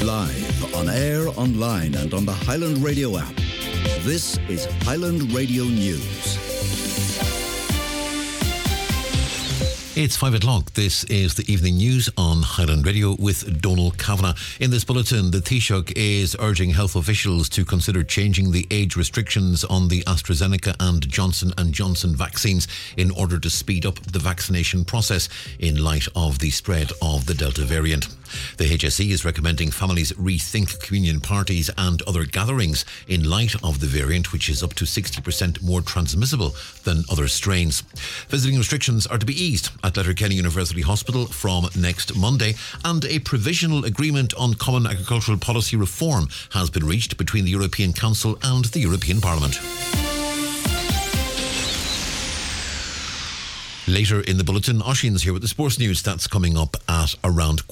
Live, on air, online and on the Highland Radio app. This is Highland Radio News. It's 5 o'clock. This is the evening news on Highland Radio with Donal Kavanagh. In this bulletin, the Taoiseach is urging health officials to consider changing the age restrictions on the AstraZeneca and Johnson & Johnson vaccines in order to speed up the vaccination process in light of the spread of the Delta variant. The HSE is recommending families rethink communion parties and other gatherings in light of the variant, which is up to 60% more transmissible than other strains. Visiting restrictions are to be eased at Letterkenny University Hospital from next Monday, and a provisional agreement on common agricultural policy reform has been reached between the European Council and the European Parliament. Later in the bulletin, Oisín's here with the sports news. That's coming up at around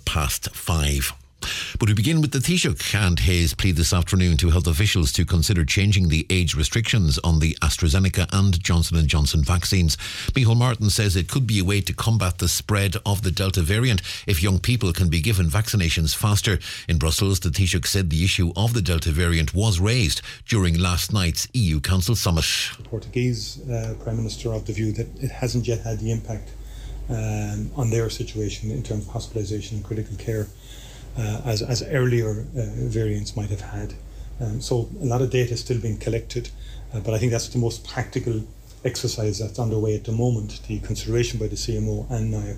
5:15. But we begin with the Taoiseach and his plea this afternoon to health officials to consider changing the age restrictions on the AstraZeneca and Johnson & Johnson vaccines. Micheál Martin says it could be a way to combat the spread of the Delta variant if young people can be given vaccinations faster. In Brussels, the Taoiseach said the issue of the Delta variant was raised during last night's EU Council summit. The Portuguese Prime Minister of the view that it hasn't yet had the impact on their situation in terms of hospitalisation and critical care as earlier variants might have had. So a lot of data is still being collected, but I think that's the most practical exercise that's underway at the moment, the consideration by the CMO and NIAC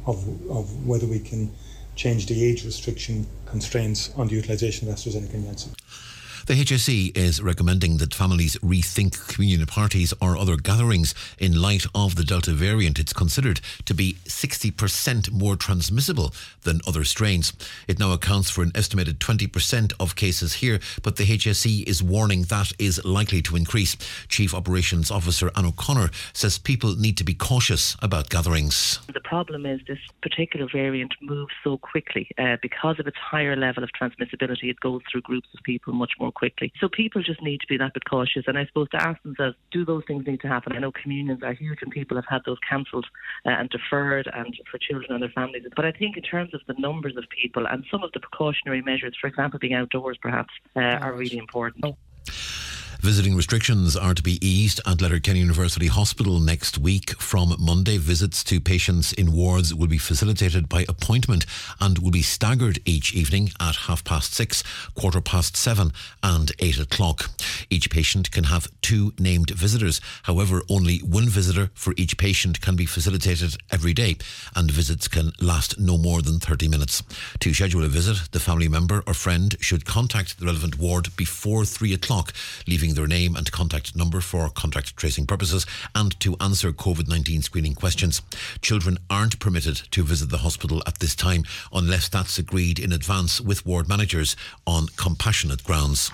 of whether we can change the age restriction constraints on the utilisation of AstraZeneca and Janssen. The HSE is recommending that families rethink communion parties or other gatherings in light of the Delta variant. It's considered to be 60% more transmissible than other strains. It now accounts for an estimated 20% of cases here, but the HSE is warning that is likely to increase. Chief Operations Officer Anne O'Connor says people need to be cautious about gatherings. The problem is this particular variant moves so quickly. Because of its higher level of transmissibility, it goes through groups of people much more quickly. So people just need to be that bit cautious, and I suppose to ask themselves, do those things need to happen? I know communions are huge and people have had those cancelled and deferred, and for children and their families. But I think in terms of the numbers of people and some of the precautionary measures, for example being outdoors perhaps, are really important. Visiting restrictions are to be eased at Letterkenny University Hospital next week. From Monday, visits to patients in wards will be facilitated by appointment and will be staggered each evening at 6:30, 7:15 and 8 o'clock. Each patient can have 2 named visitors. However, only 1 visitor for each patient can be facilitated every day, and visits can last no more than 30 minutes. To schedule a visit, the family member or friend should contact the relevant ward before 3 o'clock, leaving their name and contact number for contact tracing purposes and to answer COVID-19 screening questions. Children aren't permitted to visit the hospital at this time unless that's agreed in advance with ward managers on compassionate grounds.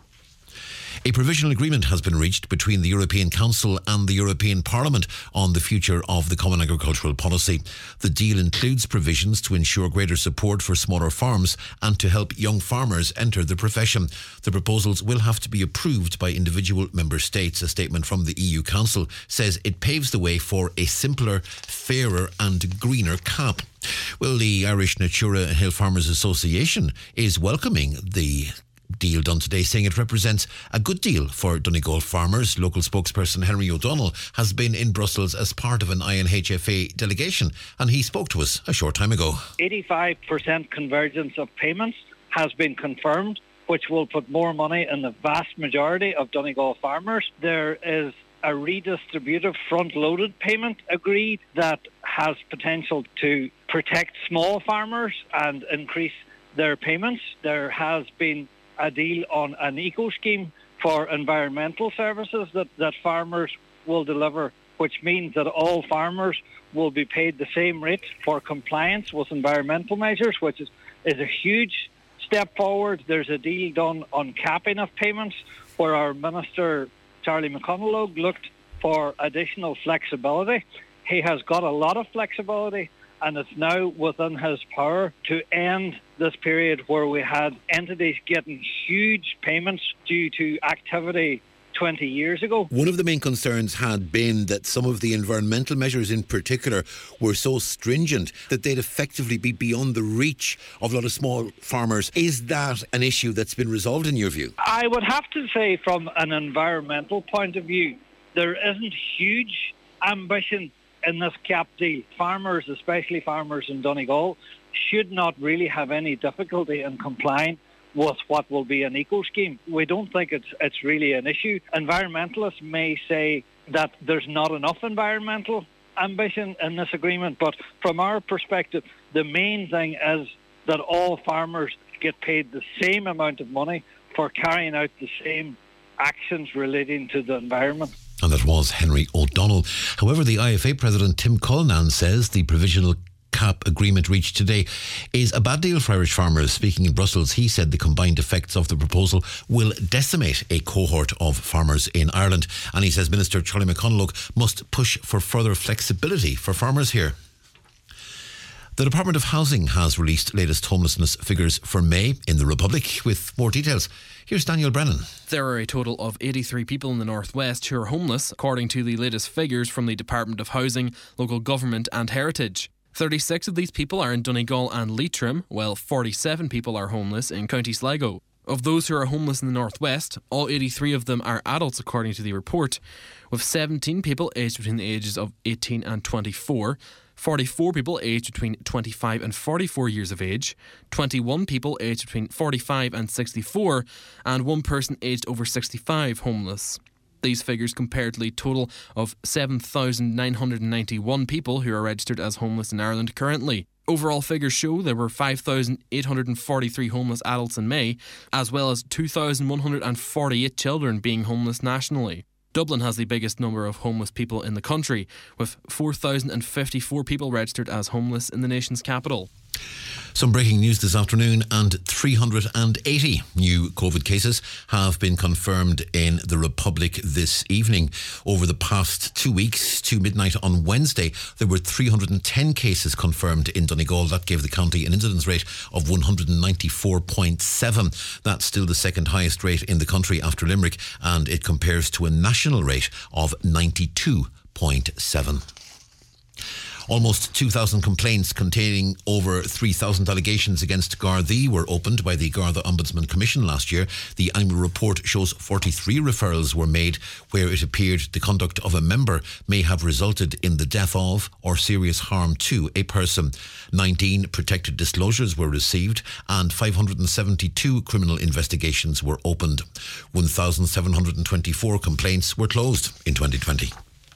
A provisional agreement has been reached between the European Council and the European Parliament on the future of the Common Agricultural Policy. The deal includes provisions to ensure greater support for smaller farms and to help young farmers enter the profession. The proposals will have to be approved by individual member states. A statement from the EU Council says it paves the way for a simpler, fairer and greener CAP. Well, the Irish Natura Hill Farmers Association is welcoming the deal done today, saying it represents a good deal for Donegal farmers. Local spokesperson Henry O'Donnell has been in Brussels as part of an INHFA delegation, and he spoke to us a short time ago. 85% convergence of payments has been confirmed, which will put more money in the vast majority of Donegal farmers. There is a redistributive front-loaded payment agreed that has potential to protect small farmers and increase their payments. There has been a deal on an eco scheme for environmental services that farmers will deliver, which means that all farmers will be paid the same rate for compliance with environmental measures, which is a huge step forward. There's a deal done on capping of payments where our Minister Charlie McConalogue looked for additional flexibility. He has got a lot of flexibility, and it's now within his power to end this period where we had entities getting huge payments due to activity 20 years ago. One of the main concerns had been that some of the environmental measures in particular were so stringent that they'd effectively be beyond the reach of a lot of small farmers. Is that an issue that's been resolved in your view? I would have to say from an environmental point of view, there isn't huge ambition in this CAP deal. Farmers, especially farmers in Donegal, should not really have any difficulty in complying with what will be an eco scheme. We don't think it's really an issue. Environmentalists may say that there's not enough environmental ambition in this agreement, but from our perspective, the main thing is that all farmers get paid the same amount of money for carrying out the same actions relating to the environment. And that was Henry O'Donnell. However, the IFA president Tim Cullinan says the provisional CAP agreement reached today is a bad deal for Irish farmers. Speaking in Brussels, he said the combined effects of the proposal will decimate a cohort of farmers in Ireland. And he says Minister Charlie McConalogue must push for further flexibility for farmers here. The Department of Housing has released latest homelessness figures for May in the Republic. With more details, here's Daniel Brennan. There are a total of 83 people in the Northwest who are homeless, according to the latest figures from the Department of Housing, Local Government and Heritage. 36 of these people are in Donegal and Leitrim, while 47 people are homeless in County Sligo. Of those who are homeless in the Northwest, all 83 of them are adults, according to the report, with 17 people aged between the ages of 18 and 24, 44 people aged between 25 and 44 years of age, 21 people aged between 45 and 64, and one person aged over 65 homeless. These figures compare to the total of 7,991 people who are registered as homeless in Ireland currently. Overall figures show there were 5,843 homeless adults in May, as well as 2,148 children being homeless nationally. Dublin has the biggest number of homeless people in the country, with 4,054 people registered as homeless in the nation's capital. Some breaking news this afternoon, and 380 new COVID cases have been confirmed in the Republic this evening. Over the past 2 weeks, to midnight on Wednesday, there were 310 cases confirmed in Donegal. That gave the county an incidence rate of 194.7. That's still the second highest rate in the country after Limerick, and it compares to a national rate of 92.7. Almost 2,000 complaints containing over 3,000 allegations against Gardaí were opened by the Garda Ombudsman Commission last year. The annual report shows 43 referrals were made where it appeared the conduct of a member may have resulted in the death of or serious harm to a person. 19 protected disclosures were received and 572 criminal investigations were opened. 1,724 complaints were closed in 2020.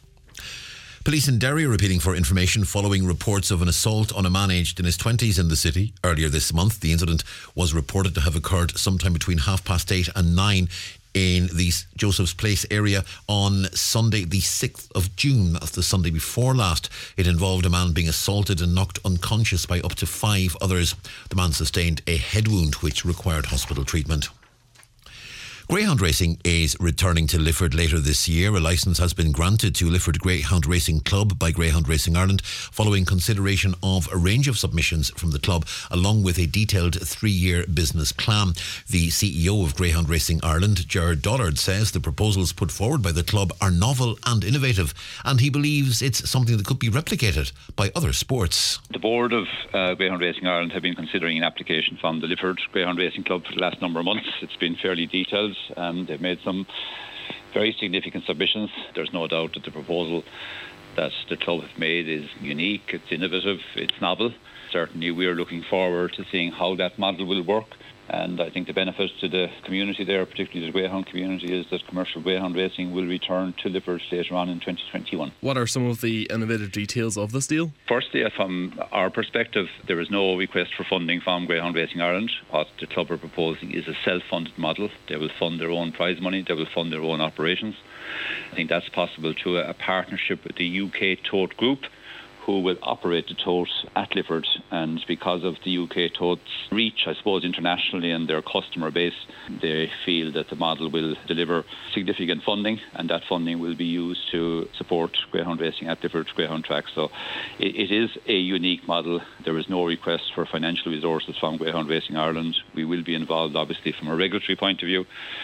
Police in Derry are appealing for information following reports of an assault on a man aged in his 20s in the city. Earlier this month, the incident was reported to have occurred sometime between 8:30 and 9 in the Joseph's Place area on Sunday the 6th of June. That's the Sunday before last. It involved a man being assaulted and knocked unconscious by up to 5 others. The man sustained a head wound which required hospital treatment. Greyhound racing is returning to Lifford later this year. A licence has been granted to Lifford Greyhound Racing Club by Greyhound Racing Ireland following consideration of a range of submissions from the club along with a detailed 3-year business plan. The CEO of Greyhound Racing Ireland, Gerard Dollard, says the proposals put forward by the club are novel and innovative, and he believes it's something that could be replicated by other sports. The board of Greyhound Racing Ireland have been considering an application from the Lifford Greyhound Racing Club for the last number of months. It's been fairly detailed. They've made some very significant submissions. There's no doubt that the proposal that the club have made is unique, it's innovative, it's novel. Certainly we are looking forward to seeing how that model will work. And I think the benefit to the community there, particularly the greyhound community, is that commercial greyhound racing will return to Lifford later on in 2021. What are some of the innovative details of this deal? Firstly, from our perspective, there is no request for funding from Greyhound Racing Ireland. What the club are proposing is a self-funded model. They will fund their own prize money, they will fund their own operations. I think that's possible through a partnership with the UK Tote Group, who will operate the tote at Lifford. And because of the UK Tote's reach, I suppose, internationally and their customer base, they feel that the model will deliver significant funding, and that funding will be used to support greyhound racing at Lifford Greyhound Track. So it is a unique model. There is no request for financial resources from Greyhound Racing Ireland. We will be involved, obviously, from a regulatory point of view.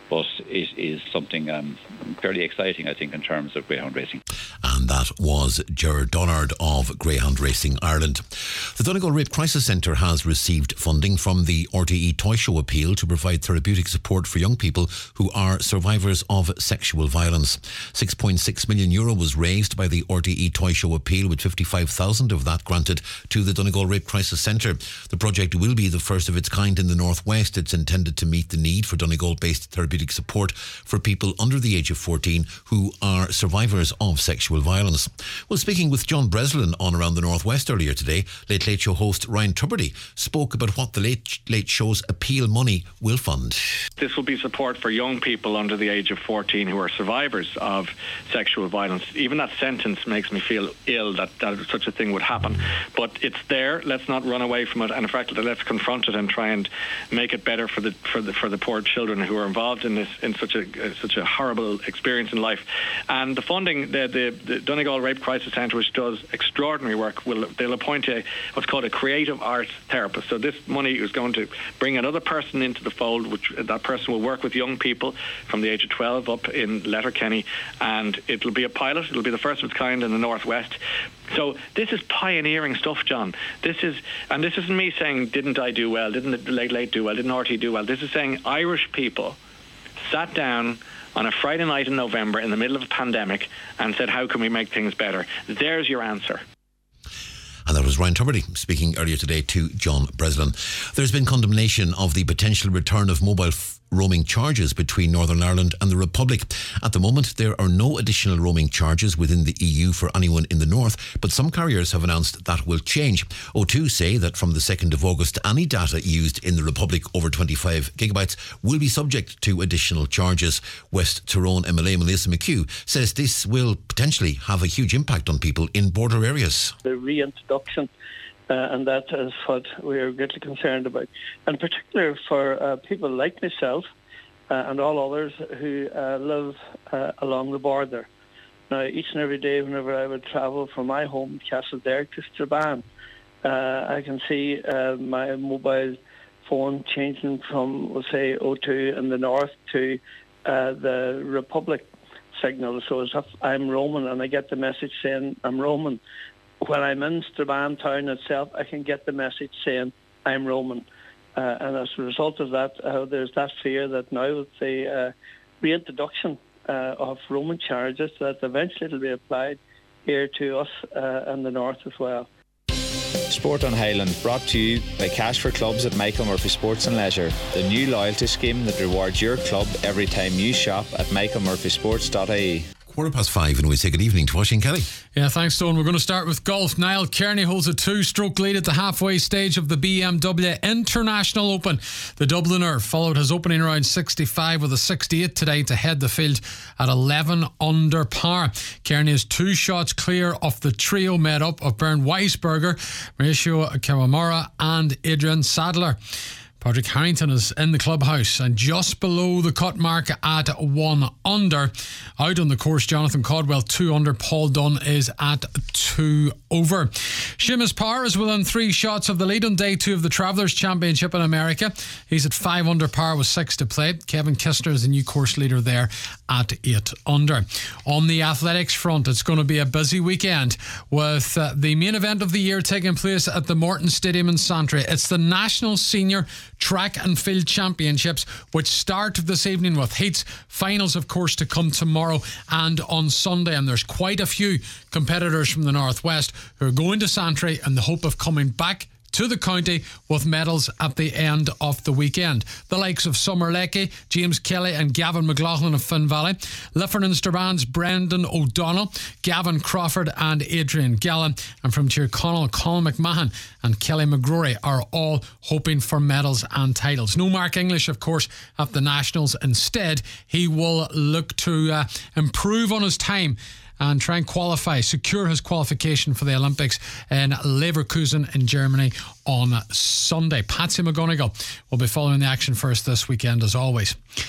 but it is something fairly exciting, I think, in terms of greyhound racing. And that was Gerard Donard of Greyhound Racing Ireland. The Donegal Rape Crisis Centre has received funding from the RTE Toy Show appeal to provide therapeutic support for young people who are survivors of sexual violence. €6.6 million was raised by the RTE Toy Show appeal, with 55,000 of that granted to the Donegal Rape Crisis Centre. The project will be the first of its kind in the Northwest. It's intended to meet the need for Donegal-based therapeutic support for people under the age of 14 who are survivors of sexual violence. Well, speaking with John Breslin on Around the Northwest earlier today, Late Late Show host Ryan Tubridy spoke about what the Late Show's appeal money will fund. This will be support for young people under the age of 14 who are survivors of sexual violence. Even that sentence makes me feel ill that such a thing would happen. But it's there. Let's not run away from it. And in fact, let's confront it and try and make it better for the poor children who are involved in this, in such a horrible experience in life. And the funding, the Donegal Rape Crisis Centre, which does extraordinary work, they'll appoint what's called a creative arts therapist. So this money is going to bring another person into the fold, which that person will work with young people from the age of 12 up in Letterkenny, and it'll be a pilot. It'll be the first of its kind in the Northwest. So this is pioneering stuff, John. This isn't me saying, didn't I do well? Didn't the Late do well? Didn't RT do well? This is saying Irish people sat down on a Friday night in November in the middle of a pandemic and said, how can we make things better? There's your answer. And that was Ryan Tubridy speaking earlier today to John Breslin. There's been condemnation of the potential return of mobile roaming charges between Northern Ireland and the Republic. At the moment, there are no additional roaming charges within the EU for anyone in the north, but some carriers have announced that will change. O2 say that from the 2nd of August, any data used in the Republic over 25 gigabytes will be subject to additional charges. West Tyrone MLA Melissa McHugh says this will potentially have a huge impact on people in border areas. The reintroduction and that is what we are greatly concerned about. And particularly for people like myself and all others who live along the border. Now, each and every day whenever I would travel from my home, Castlederrick, to Strabane, I can see my mobile phone changing from, we'll say, O2 in the north to the Republic signal. So as if I'm roaming and I get the message saying I'm roaming. When I'm in Strabane town itself, I can get the message saying I'm roaming. And as a result of that, there's that fear that now with the reintroduction of roaming charges, that eventually it'll be applied here to us in the north as well. Sport on Highland, brought to you by Cash for Clubs at Michael Murphy Sports and Leisure, the new loyalty scheme that rewards your club every time you shop at michaelmurphysports.ie. 5:15, and we say good evening to Washington Kelly. Yeah, thanks, Stone. We're going to start with golf. Niall Kearney holds a 2-stroke lead at the halfway stage of the BMW International Open. The Dubliner followed his opening round 65 with a 68 today to head the field at 11 under par. Kearney is 2 shots clear of the trio made up of Bernd Weisberger, Mauricio Kawamura and Adrian Sadler. Patrick Harrington is in the clubhouse and just below the cut mark at 1 under. Out on the course, Jonathan Caldwell 2 under. Paul Dunn is at 2 over. Seamus Power is within 3 shots of the lead on day 2 of the Travellers Championship in America. He's at 5 under par with 6 to play. Kevin Kistner is the new course leader there at 8 under. On the athletics front, it's going to be a busy weekend with the main event of the year taking place at the Morton Stadium in Santry. It's the National Senior Track and Field Championships, which start this evening with heats. Finals, of course, to come tomorrow and on Sunday. And there's quite a few competitors from the Northwest who are going to Santry in the hope of coming back to the county with medals at the end of the weekend. The likes of Summer Leckie, James Kelly and Gavin McLaughlin of Finn Valley, Lifford and Straban's Brendan O'Donnell, Gavin Crawford and Adrian Gallen, and from Tyrconnell, Colin McMahon and Kelly McGrory are all hoping for medals and titles. No Mark English, of course, at the Nationals. Instead, he will look to improve on his time and try and secure his qualification for the Olympics in Leverkusen in Germany on Sunday. Patsy McGonigal will be following the action first this weekend as always.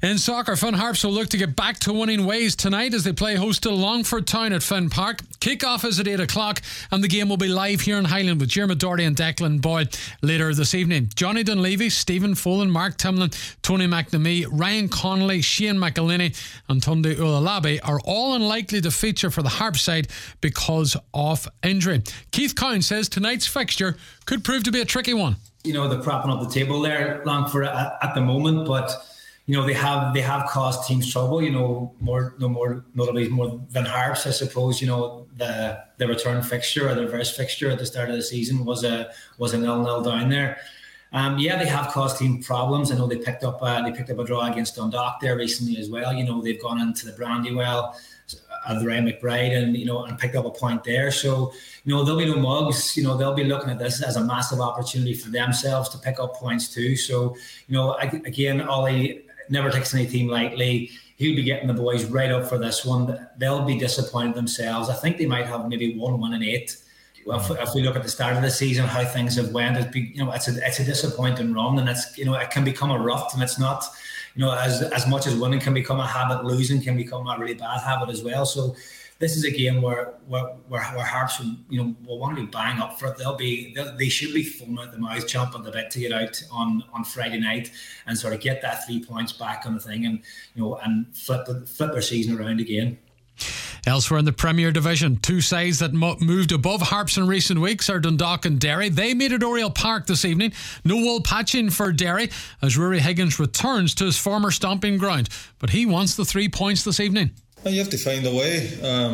In soccer, Finn Harps will look to get back to winning ways tonight as they play host to Longford Town at Finn Park. Kick-off is at 8 o'clock and the game will be live here in Highland with Diarmuid Doherty and Declan Boyle later this evening. Johnny Dunleavy, Stephen Folan, Mark Timlin, Tony McNamee, Ryan Connolly, Shane McElhinney and Tunde Ulalabi are all unlikely to feature for the Harps side because of injury. Keith Cowan says tonight's fixture could prove to be a tricky one. You know, they're propping up the table there, Longford, at the moment, but you know, they have caused teams trouble, you know, more notably more than Harps, I suppose. You know, the return fixture or the reverse fixture at the start of the season was a 0-0 down there. Yeah, they have caused team problems. I know they picked up a draw against Dundalk there recently as well. You know, they've gone into the Brandywell at the Ray McBride and picked up a point there. So, you know, there'll be no mugs. You know, they'll be looking at this as a massive opportunity for themselves to pick up points too. So, you know, again, Ollie never takes any team lightly. He'll be getting the boys right up for this one. They'll be disappointed themselves. I think they might have maybe 1 win in 8. Well, if we look at the start of the season, how things have went, it's a disappointing run, and it's, you know, it can become a rut, and it's not, you know, as much as winning can become a habit, losing can become a really bad habit as well. So this is a game where Harps, you know, will want to be bang up for it. They should be foaming at the mouth, chomping the bit to get out on Friday night and sort of get that 3 points back on the thing, and you know, and flip their season around again. Elsewhere in the Premier Division, two sides that moved above Harps in recent weeks are Dundalk and Derry. They meet at Oriel Park this evening. No Will Patchin for Derry as Rory Higgins returns to his former stomping ground, but he wants the 3 points this evening. You have to find a way.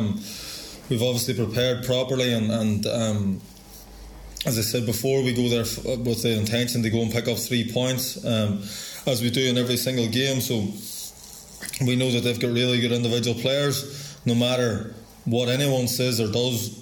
We've obviously prepared properly and as I said before, we go there with the intention to go and pick up 3 points as we do in every single game. So we know that they've got really good individual players. No matter what anyone says or does,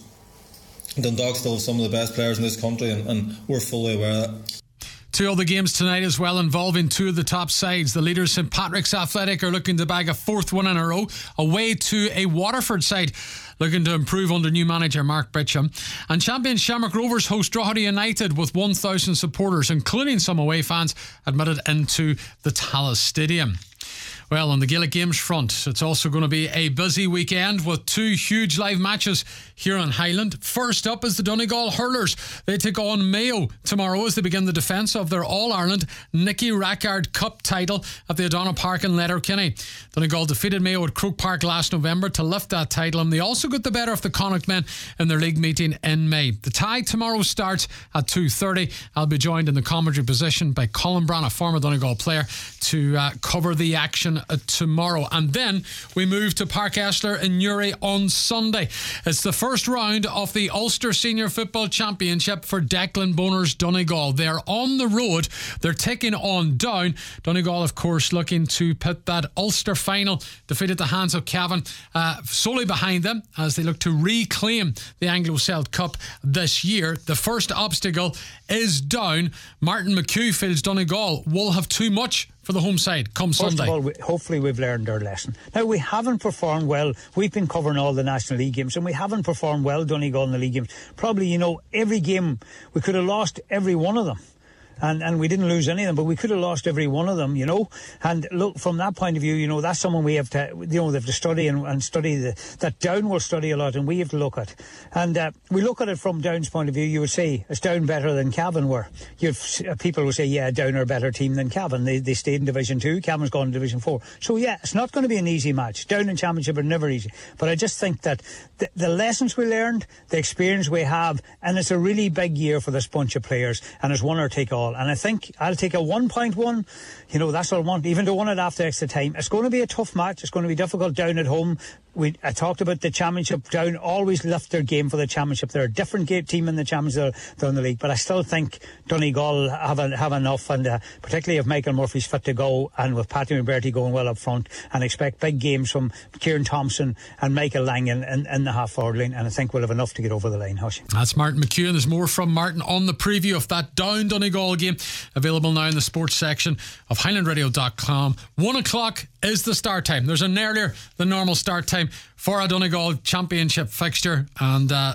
Dundalk still have some of the best players in this country, and we're fully aware of that. Two other games tonight as well involving two of the top sides. The leaders St Patrick's Athletic are looking to bag a 4th win in a row away to a Waterford side looking to improve under new manager Mark Britcham. And champion Shamrock Rovers host Drogheda United with 1,000 supporters, including some away fans, admitted into the Tallaght Stadium. Well, on the Gaelic Games front, it's also going to be a busy weekend with 2 huge live matches here on Highland. First up is the Donegal Hurlers. They take on Mayo tomorrow as they begin the defence of their All-Ireland Nicky Rackard Cup title at the O'Donnell Park in Letterkenny. Donegal defeated Mayo at Croke Park last November to lift that title, and they also got the better of the Connacht men in their league meeting in May. The tie tomorrow starts at 2:30. I'll be joined in the commentary position by Colin Brown, a former Donegal player, to cover the action tomorrow. And then we move to Park Esler in Newry on Sunday. It's the first round of the Ulster Senior Football Championship for Declan Bonner's Donegal. They're on the road. They're taking on Down. Donegal, of course, looking to put that Ulster final defeat at the hands of Cavan solely behind them as they look to reclaim the Anglo-Celt Cup this year. The first obstacle is Down. Martin McHugh feels Donegal will have too much for the home side come Sunday. First of all, hopefully we've learned our lesson. Now, we haven't performed well. We've been covering all the National League games and we haven't performed well, Donegal, in the league games. Probably, you know, every game we could have lost every one of them. And we didn't lose any of them, but we could have lost every one of them, you know. And look, from that point of view, you know, that's someone we have to, you know, they have to study and study that Down will study a lot, and we have to look at. And we look at it from Down's point of view. You would say, is Down better than Cavan were? People would say, yeah, Down are a better team than Cavan. They stayed in Division 2. Cavan's gone to Division 4. So, yeah, it's not going to be an easy match. Down in Championship are never easy. But I just think that the lessons we learned, the experience we have, and it's a really big year for this bunch of players, and it's one or take all. And I think I'll take a 1.1. You know, that's what I want. Even to win it after extra time. It's going to be a tough match. It's going to be difficult Down at home. I talked about the Championship. Down always lift their game for the Championship. They're a different team in the Championship than the league. But I still think Donegal have enough, and particularly if Michael Murphy's fit to go, and with Paddy McBurty going well up front, and expect big games from Kieran Thompson and Michael Langan in the half-forward line, and I think we'll have enough to get over the line. Hush. That's Martin McHugh. There's more from Martin on the preview of that Down Donegal game, available now in the sports section of HighlandRadio.com. 1 o'clock is the start time. There's an earlier than normal start time for a Donegal Championship fixture, and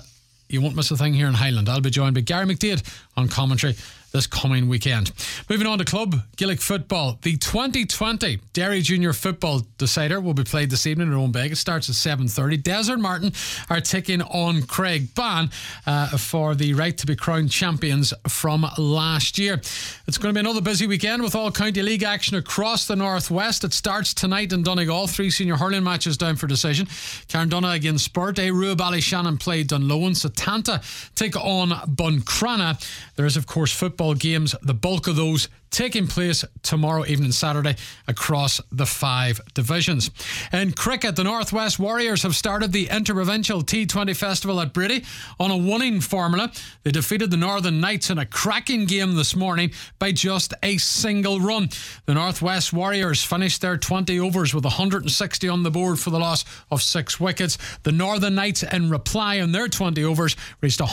You won't miss a thing here in Highland. I'll be joined by Gary McDade on commentary this coming weekend. Moving on to club Gaelic football. The 2020 Derry Junior Football Decider will be played this evening at Owenbeg. It starts at 7:30. Desert Martin are taking on Craig Ban for the right to be crowned champions from last year. It's going to be another busy weekend with all county league action across the northwest. It starts tonight in Donegal. 3 senior hurling matches down for decision. Carndonagh against Spurt. Rua Ballyshannon play Dunlowan. Satanta take on Buncrana. There is of course football games, the bulk of those taking place tomorrow evening, Saturday, across the 5 divisions. In cricket, the Northwest Warriors have started the Interprovincial T20 Festival at Brady on a winning formula. They defeated the Northern Knights in a cracking game this morning by just a single run. The Northwest Warriors finished their 20 overs with 160 on the board for the loss of 6 wickets. The Northern Knights, in reply on their 20 overs, reached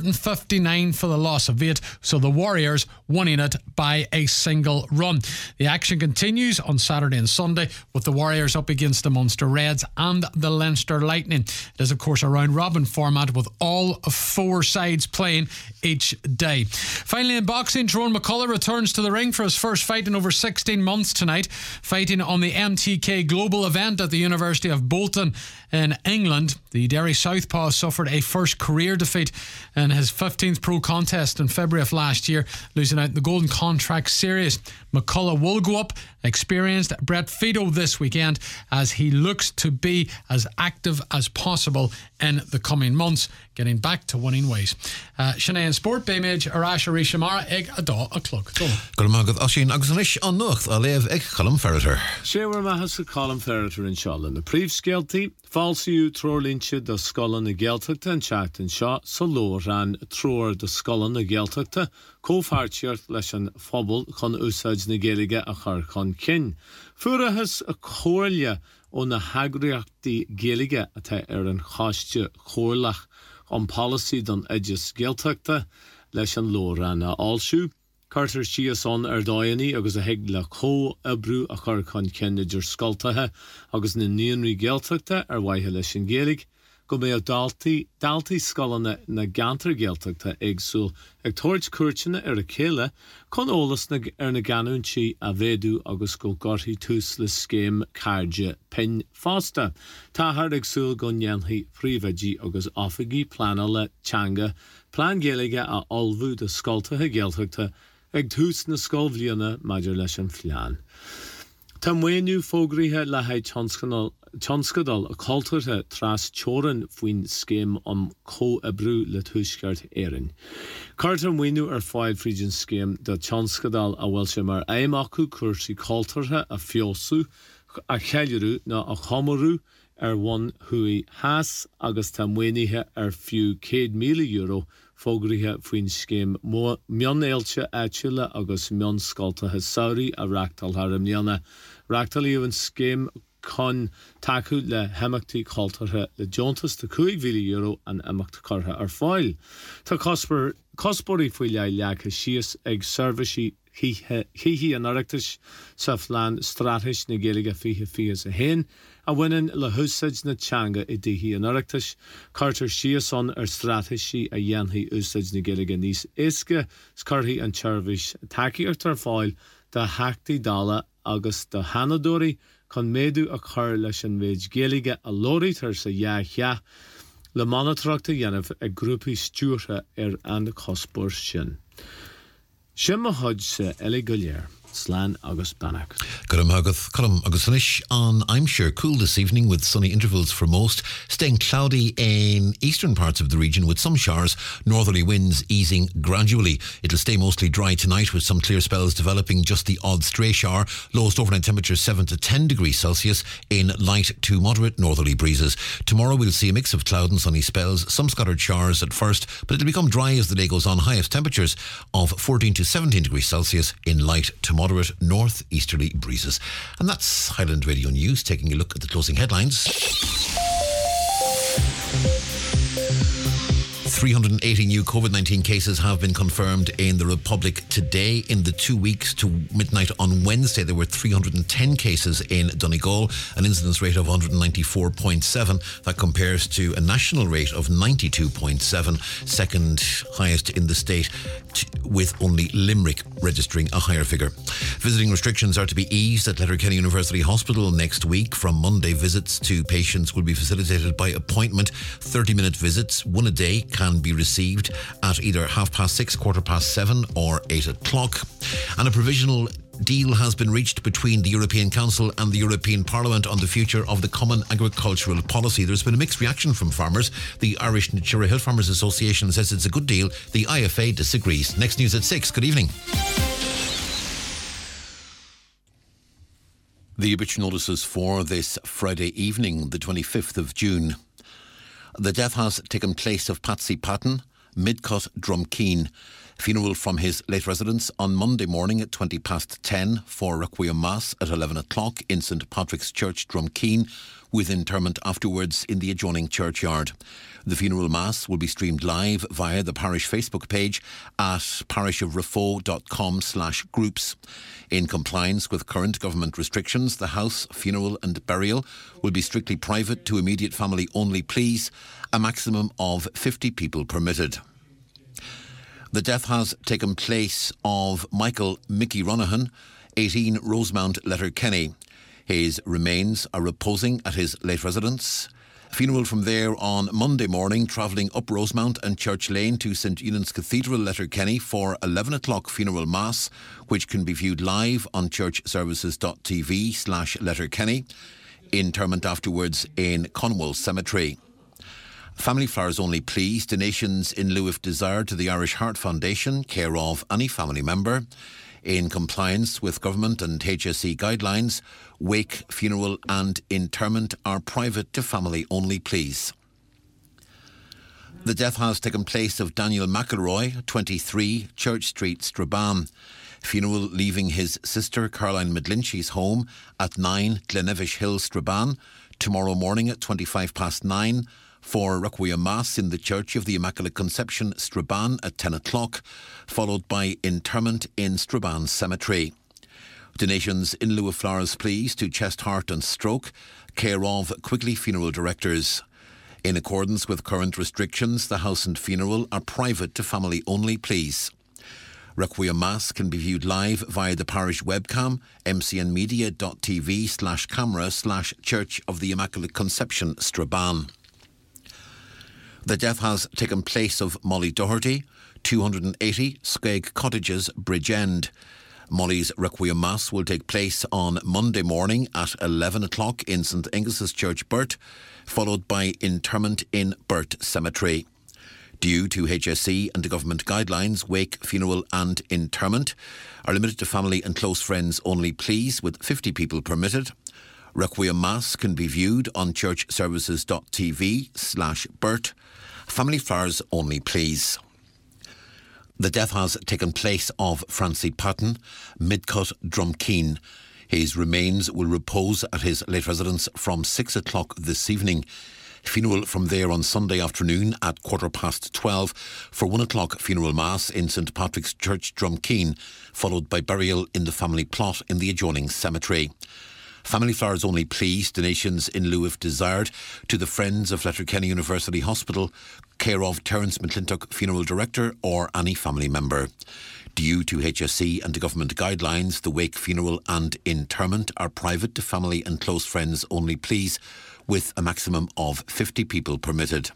159 for the loss of 8, so the Warriors winning it by a single run. The action continues on Saturday and Sunday with the Warriors up against the Munster Reds and the Leinster Lightning. It is of course a round robin format with all 4 sides playing each day. Finally in boxing, Tyrone McCullough returns to the ring for his first fight in over 16 months tonight, fighting on the MTK Global event at the University of Bolton in England. The Derry Southpaw suffered a first career defeat in his 15th pro contest in February of last year, losing out in the Golden Contract Series. McCullough will go up experienced Brett Fido this weekend as he looks to be as active as possible in the coming months, getting back to winning ways. Sinead Sport, Béimid, Arash Arishamara, Egg Adá a Clog. Gurmagad Oshin Agsanish on Nucht, Alev Egg Column Ferreter. Shewer Mahas a Column Ferreter in Shallan. The Priv Skelty, Falsiu Trorlinche, the Scullen, the Geltuckta, and Chat and Shaw, Solo ran Tror, the Scullen, the Geltuckta, Cofarchiert, Leshan Fobble, Con Usaj, Nigeliga, a Har Con Kin. Furahas a Corlia on the Hagriachti Geliga, at an Hostja Corlach, on policy done edges Geltuckta, Leshan Lorana Allshoe. Carter Shias on Ardayani, agus a hegla co abru a Carcon Kenniger Skultaha, agus na Nianri Geltuckta, Waiha Leshan Gaelig, go me a Dalty Scullana na Ganter Geltuckta, Egsul, Torch Kurchina a Kela, Con Olas na Ganunchi a Vedu, agus go Gorhi Tuslis Scheme Carja Pen Fosta, Tahar Egsul Gunyanhi Frivaji, agus Offigi Planala Changa, Plan Geliga a Olvu de Skultaha Geltuckta, Eg tús na scolbhlianna maidir leis an phlean. Tá muinú fógrithe le haid tionscadal a cultúrtha tras teoran faoin scéim co-abrú le tuisceart éireann. Cartar muinú fáil frídin scéim de tionscadal a bhfuil sé mar aim acu cuairsaí cultúrtha a fiosú a cheiliú na a chomarú one hui has agus tá muinithe fiú €100,000 fógrithe faoin scéim mion éilte áitiúla agus mion scoltathe saoirí a reachtal harimneanna. Reachtal íomh an scéim con taú le heimachtaí cultúrtha le Jontas de €2,000 an imeacht curtha fáil. Tá cospóirí faoi leacha síos ag serviceí híhí an oireachtas sa phlean strateis na Gaeilge fiche a hen, a winnin le húsaid na teanga I dtí an oireachtas, Cartar síosan strateisi a dhéantaí úsaid na Gaeilge níos éasca, scarthaí an teirvis takeíart fáil de heachtaí dála agus de hanadóirí chun méadú a chur leis an méid Gaeilge a lórítar sa dhea le manatrachta dhéanamh ag grúpaí stúrtha an cospóir sin. Shema Hodge Ellie Gullier, Slan August Bannock. Gurmagad Column Augustanish on I'm sure cool this evening with sunny intervals for most, staying cloudy in eastern parts of the region with some showers, northerly winds easing gradually. It'll stay mostly dry tonight with some clear spells developing, just the odd stray shower. Lowest overnight temperature 7 to 10 degrees Celsius in light to moderate northerly breezes. Tomorrow we'll see a mix of cloud and sunny spells, some scattered showers at first, but it'll become dry as the day goes on. Highest temperatures of 14 to 17 degrees Celsius in light to moderate northeasterly breezes. And that's Highland Radio News, taking a look at the closing headlines. 380 new COVID-19 cases have been confirmed in the Republic today. In the 2 weeks to midnight on Wednesday, there were 310 cases in Donegal, an incidence rate of 194.7. That compares to a national rate of 92.7, second highest in the state, with only Limerick registering a higher figure. Visiting restrictions are to be eased at Letterkenny University Hospital next week. From Monday, visits to patients will be facilitated by appointment. 30-minute visits, one a day, can be received at either 6:30, 7:15 or 8 o'clock. And a provisional deal has been reached between the European Council and the European Parliament on the future of the Common Agricultural Policy. There's been a mixed reaction from farmers. The Irish Natura Hill Farmers Association says it's a good deal. The IFA disagrees. Next news at 6. Good evening. The obituary notices for this Friday evening, the 25th of June. The death has taken place of Patsy Patton, Midcut, Drumkeen. Funeral from his late residence on Monday morning at 10:20 for Requiem Mass at 11 o'clock in St Patrick's Church, Drumkeen, with interment afterwards in the adjoining churchyard. The funeral mass will be streamed live via the parish Facebook page at parishofrefo.com/groups. In compliance with current government restrictions, the house, funeral and burial will be strictly private to immediate family only, please. A maximum of 50 people permitted. The death has taken place of Michael Mickey Ronahan, 18 Rosemount, Letterkenny. His remains are reposing at his late residence. Funeral from there on Monday morning, travelling up Rosemount and Church Lane to St Eunan's Cathedral, Letterkenny for 11 o'clock funeral mass, which can be viewed live on churchservices.tv/Letterkenny. Interment afterwards in Conwell Cemetery. Family flowers only, please. Donations in lieu if desired to the Irish Heart Foundation, care of any family member. In compliance with government and HSE guidelines, wake, funeral and interment are private to family only, please. The death has taken place of Daniel McElroy, 23, Church Street, Strabane. Funeral leaving his sister Caroline McGlinchey's home at 9 Glenevish Hill, Strabane, tomorrow morning at 9:25 for Requiem Mass in the Church of the Immaculate Conception, Strabane at 10 o'clock, followed by interment in Strabane Cemetery. Donations in lieu of flowers, please, to Chest, Heart and Stroke, care of Quigley Funeral Directors. In accordance with current restrictions, the house and funeral are private to family only, please. Requiem Mass can be viewed live via the parish webcam, mcnmedia.tv/camera/Church of the Immaculate Conception, Strabane. The death has taken place of Molly Doherty, 280 Skeg Cottages, Bridgend. Molly's Requiem Mass will take place on Monday morning at 11 o'clock in St Angus's Church, Burt, followed by interment in Burt Cemetery. Due to HSE and the government guidelines, wake, funeral and interment are limited to family and close friends only, please, with 50 people permitted. Requiem Mass can be viewed on churchservices.tv/Burt. Family flowers only, please. The death has taken place of Francie Patton, Midcut, Drumkeen. His remains will repose at his late residence from 6 o'clock this evening. Funeral from there on Sunday afternoon at 12:15 for 1 o'clock funeral mass in St Patrick's Church, Drumkeen, followed by burial in the family plot in the adjoining cemetery. Family flowers only, please. Donations in lieu if desired to the Friends of Letterkenny University Hospital, care of Terence McClintock, Funeral Director, or any family member. Due to HSE and the government guidelines, the wake, funeral and interment are private to family and close friends only, please, with a maximum of 50 people permitted.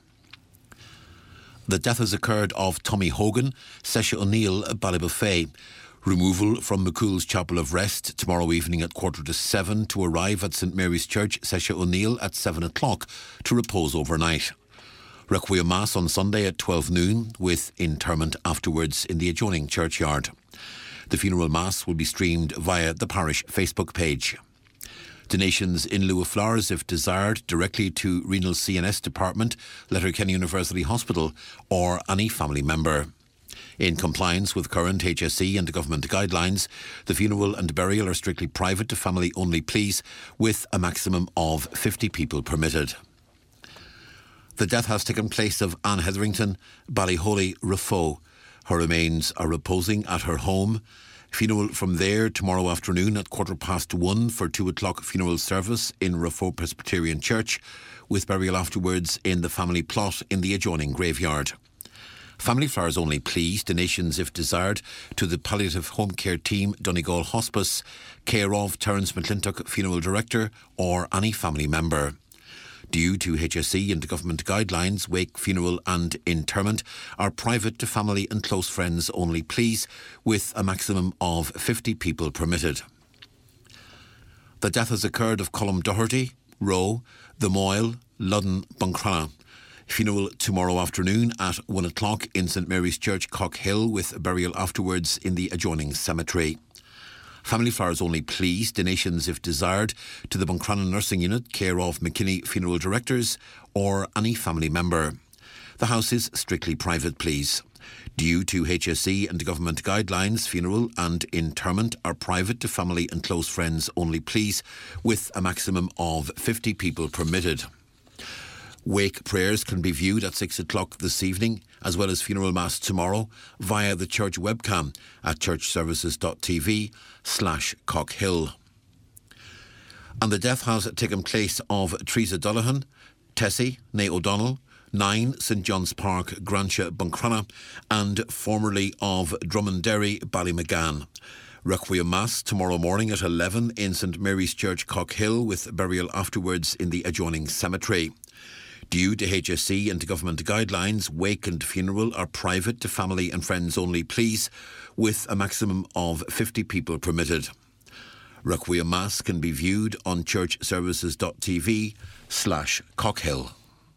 The death has occurred of Tommy Hogan, Sesha O'Neill, Ballybuffet. Removal from McCool's Chapel of Rest tomorrow evening at 7:15 to arrive at St Mary's Church, Sesha O'Neill at 7 o'clock to repose overnight. Requiem Mass on Sunday at 12 noon with interment afterwards in the adjoining churchyard. The funeral mass will be streamed via the parish Facebook page. Donations in lieu of flowers, if desired, directly to Renal CNS Department, Letterkenny University Hospital, or any family member. In compliance with current HSE and government guidelines, the funeral and burial are strictly private to family only, please, with a maximum of 50 people permitted. The death has taken place of Anne Hetherington, Ballyholey, Raphoe. Her remains are reposing at her home. Funeral from there tomorrow afternoon at 1:15 for 2 o'clock funeral service in Raphoe Presbyterian Church, with burial afterwards in the family plot in the adjoining graveyard. Family flowers only, please. Donations, if desired, to the Palliative Home Care Team, Donegal Hospice, care of Terence McClintock, Funeral Director, or any family member. Due to HSE and government guidelines, wake, funeral and interment are private to family and close friends only, please, with a maximum of 50 people permitted. The death has occurred of Colm Doherty, Roe, The Moyle, Ludden, Buncrana. Funeral tomorrow afternoon at 1 o'clock in St Mary's Church, Cockhill, with burial afterwards in the adjoining cemetery. Family flowers only, please. Donations, if desired, to the Buncrana Nursing Unit, care of McKinney Funeral Directors, or any family member. The house is strictly private, please. Due to HSE and government guidelines, funeral and interment are private to family and close friends only, please, with a maximum of 50 people permitted. Wake prayers can be viewed at 6 o'clock this evening, as well as funeral mass tomorrow, via the church webcam at churchservices.tv/Cockhill. And the death has taken place of Teresa Dullahan, Tessie, née O'Donnell, 9 St John's Park, Grantia, Buncrana, and formerly of Drummonderry, Ballymaggan. Requiem Mass tomorrow morning at 11 in St Mary's Church, Cockhill, with burial afterwards in the adjoining cemetery. Due to HSE and government guidelines, wake and funeral are private to family and friends only, please, with a maximum of 50 people permitted. Requiem Mass can be viewed on churchservices.tv/Cockhill.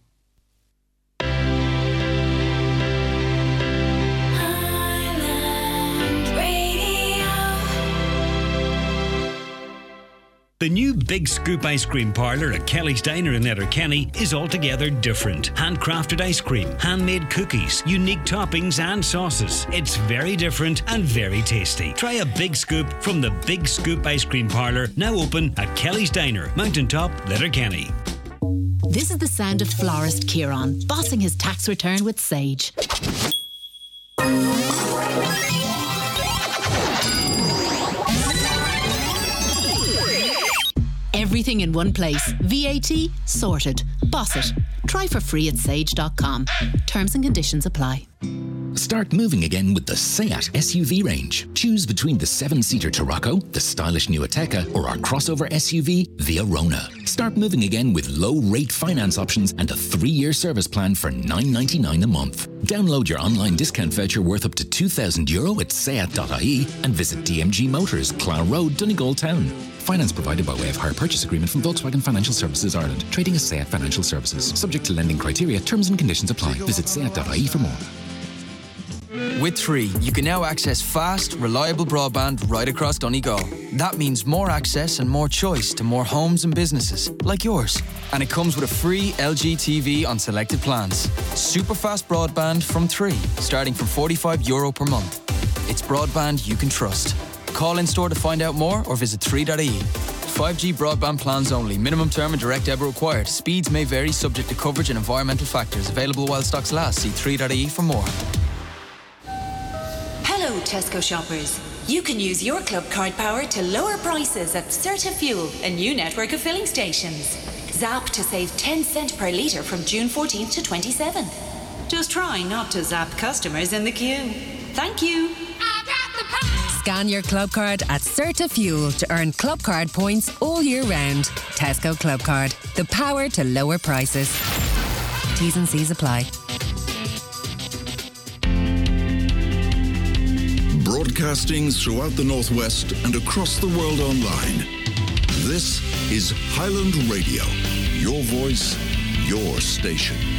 The new Big Scoop Ice Cream Parlour at Kelly's Diner in Letterkenny is altogether different. Handcrafted ice cream, handmade cookies, unique toppings and sauces. It's very different and very tasty. Try a Big Scoop from the Big Scoop Ice Cream Parlour, now open at Kelly's Diner, Mountaintop, Letterkenny. This is the sound of florist Kieran bossing his tax return with Sage. Everything in one place. VAT sorted. Boss it. Try for free at sage.com. Terms and conditions apply. Start moving again with the SEAT SUV range. Choose between the 7-seater Tarraco, the stylish new Ateca, or our crossover SUV, the Arona. Start moving again with low-rate finance options and a 3-year service plan for $9.99 a month. Download your online discount voucher worth up to €2,000 at seat.ie and visit DMG Motors, Clough Road, Donegal Town. Finance provided by way of hire purchase agreement from Volkswagen Financial Services Ireland. Trading as SEAT Financial Services. Subject to lending criteria. Terms and conditions apply. Visit seat.ie for more. With 3, you can now access fast, reliable broadband right across Donegal. That means more access and more choice to more homes and businesses, like yours. And it comes with a free LG TV on selected plans. Super fast broadband from 3, starting from €45 per month. It's broadband you can trust. Call in-store to find out more or visit 3.ie. 5G broadband plans only. Minimum term and direct debit required. Speeds may vary subject to coverage and environmental factors. Available while stocks last. See 3.ie for more. Hello, Tesco shoppers. You can use your club card power to lower prices at Certa Fuel, a new network of filling stations. Zap to save 10 cents per litre from June 14th to 27th. Just try not to zap customers in the queue. Thank you. Scan your club card at Certa Fuel to earn club card points all year round. Tesco Club Card. The power to lower prices. T's and C's apply. Broadcasting throughout the Northwest and across the world online. This is Highland Radio. Your voice, your station.